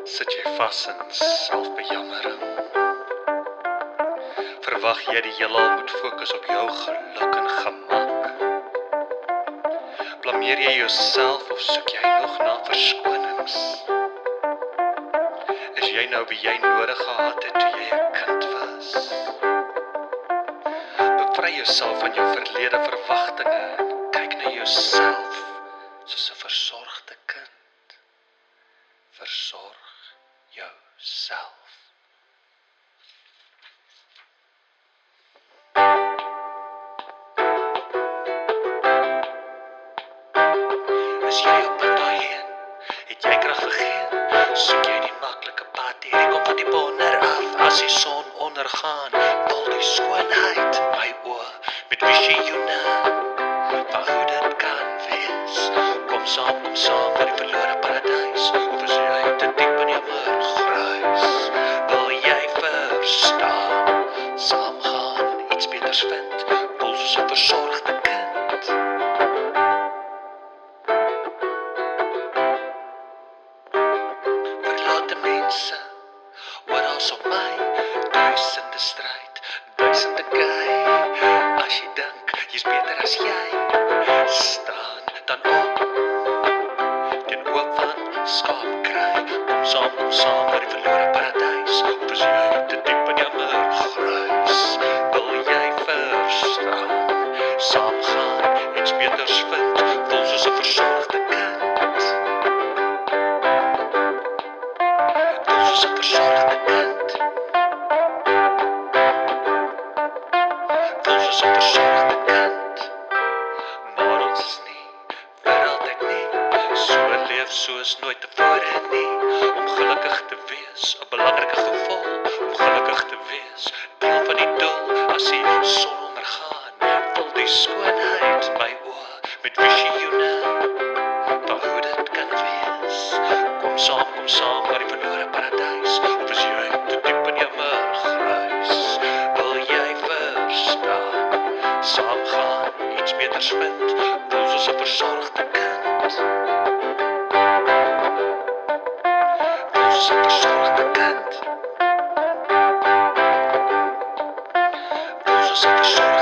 Sit jy vas in selfbejammering? Verwag jy die heelal moet fokus op jou geluk en gemak? Blameer jy jouself of soek jy nog na verskonings? Is jy nou wie jy nodig gehad het toe jy 'n kind was? Bevry jouself van jou verlede verwagtinge en kyk na jouself soos 'n versorgde kind. Versorg jouself. Is jy op pad daarheen? Het jy krag vergeet? Soek jy die maklike pad hier? Kom van die wonder af as die son ondergaan. Al die skoonheid, my oë met visioene van hoe dit kan wees. Kom saam vir die verlore paradijs. Of is jy te diep in jammer gruis? Wil jy verstaan? Saamgaan, iets beters vind. Voel soos 'n versorgde kind. Verlate mense, oral op my, duisende stryd, duisende kry. As jy dink, jy's beter as jy, staan dan op, teen oop van skaap kry. Kom saam vir die verlore paradijs. Of is jy te diep in jammer gruis? Wil jy verstaan? Saamgaan, iets beters vind. Voel soos 'n versorgde kind. Voel soos 'n versorgde kind. Voel soos 'n versorgde kind. Maar ons is nie, vir altyd nie, so leef soos nooit tevore nie. Om gelukkig te wees, 'n belangrike gevoel. Om gelukkig te wees, deel van die doel. As die son ondergaan, vul die skoonheid my oë met visioene van hoe dit kan wees. Kom saam naar die verlore paradijs. Of is jy te diep in jammer gruis? Wil jy verstaan? Saamgaan, iets beters vind. Voel soos 'n versorgde kind. Voel soos 'n versorgde kind. Voel soos 'n versorgde kind.